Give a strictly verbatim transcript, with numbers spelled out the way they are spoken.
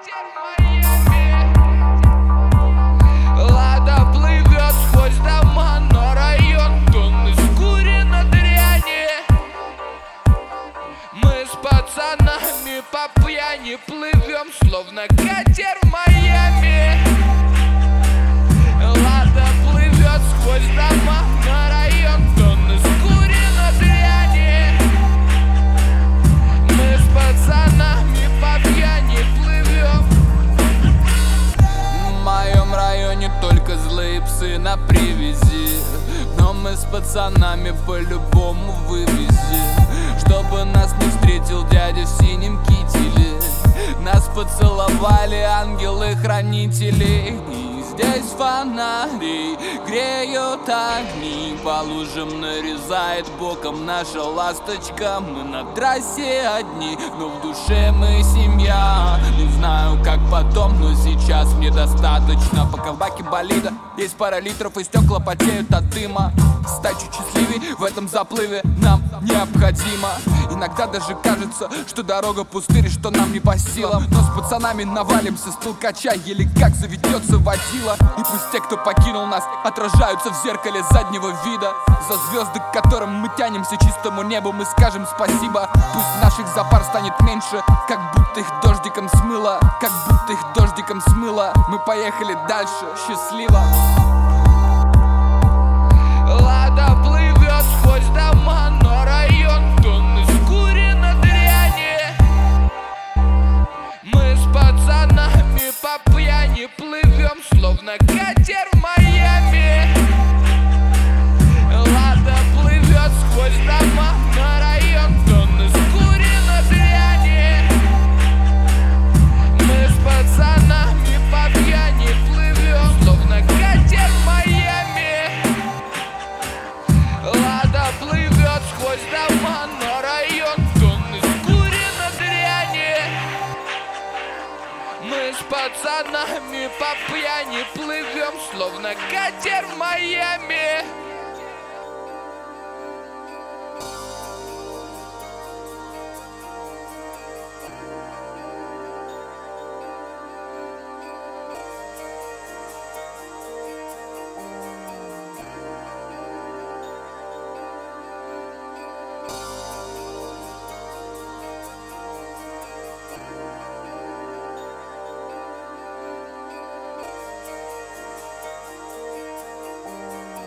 Лада плывет сквозь дома, но район тонны скурено дряни. Мы с пацанами по пьяни плывем, словно катер в Майами. Лада плывет сквозь дома, на район тонны скурено дряни. Мы с пацанами по пьяни плывем. В моем районе только злые псы на привязи, но мы с пацанами по-любому вывезем, чтобы нас не встретил дядя в синем кителе. Нас поцеловали ангелы-хранители, и здесь фонари греют огни. По лужам нарезает боком наша ласточка. Мы на трассе одни, но в душе мы семья. Не знаю, как потом, но сейчас мне достаточно. Пока в баке болида есть пара литров, и стекла потеют от дыма. Стать чуть счастливей в этом заплыве нам необходимо. Иногда даже кажется, что дорога пустырь, что нам не по силам. Но с пацанами навалимся с толкача, еле как заведется водила. И пусть те, кто покинул нас, отражаются в зеркале заднего вида. За звезды, к которым мы тянемся, чистому небу мы скажем спасибо. Пусть наших запар станет меньше, как будто их дождиком смыло. Как будто их дождиком смыло. Мы поехали дальше, счастливо. Лада плывет сквозь дома, но район тонны скурено дряни. Мы с пацанами по пьяни плывем, словно катер в Майами. Лада плывет сквозь дома, на район тонны скурено дряни. Мы с пацанами по пьяни плывем, словно катер в Майами. Лада плывет сквозь дома, но район тонны скурено дряни. Мы с пацанами по пьяни плывем, словно катер в Майами.